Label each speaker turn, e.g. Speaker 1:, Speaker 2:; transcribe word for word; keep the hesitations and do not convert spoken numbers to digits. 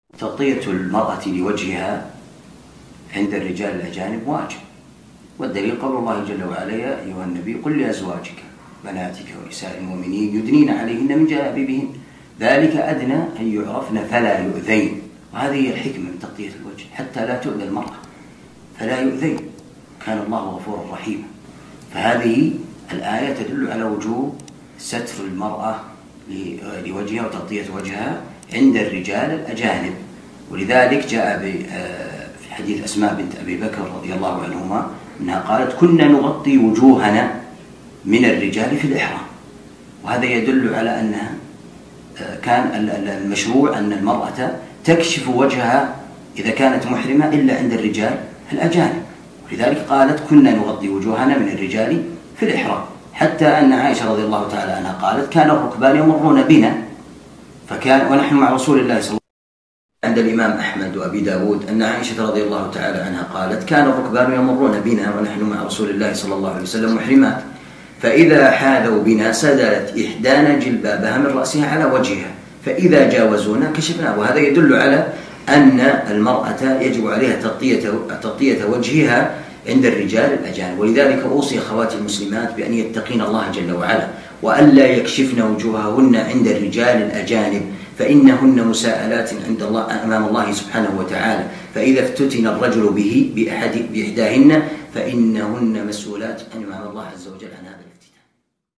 Speaker 1: تغطية المرأة لوجهها عند الرجال الأجانب واجب، والدليل قول الله جل وعلا: يا أيها النبي قل لأزواجك بناتك ونساء المؤمنين يدنين عليهن من جلابيبهن ذلك أدنى أن يعرفن فلا يؤذين. وهذه هي الحكمة من تغطية الوجه حتى لا تؤذى المرأة، فلا يؤذين، كان الله غفورا رحيما. فهذه الآية تدل على وجوب ستر المرأة لوجهها وتغطية وجهها عند الرجال الأجانب. ولذلك جاء في حديث أسماء بنت أبي بكر رضي الله عنهما أنها قالت: كنا نغطي وجوهنا من الرجال في الإحرام. وهذا يدل على أنها كان المشروع أن المرأة تكشف وجهها إذا كانت محرمة إلا عند الرجال الأجانب. ولذلك قالت: كنا نغطي وجوهنا من الرجال في الإحرام، حتى أن عائشة رضي الله تعالى عنها قالت: كان الركبان يمرون بنا فكان ونحن مع رسول الله صلى الله عليه وسلم. عند الإمام أحمد وأبي داود أن عائشة رضي الله تعالى عنها قالت: كان الركبان يمرون بنا ونحن مع رسول الله صلى الله عليه وسلم محرمات، فإذا حاذوا بنا سدلت إحدانا جلبابها من رأسها على وجهها، فإذا جاوزونا كشفنا. وهذا يدل على أن المرأة يجب عليها تغطية تغطية وجهها عند الرجال الأجانب. ولذلك أوصي أخواتي المسلمات بأن يتقين الله جل وعلا وألا يكشفن وجوههن عند الرجال الأجانب، فإنهن مساءلات عند الله أمام الله سبحانه وتعالى، فإذا افتتن الرجل به بأحد بإحداهن فإنهن مسؤولات أمام الله عز وجل عن هذا.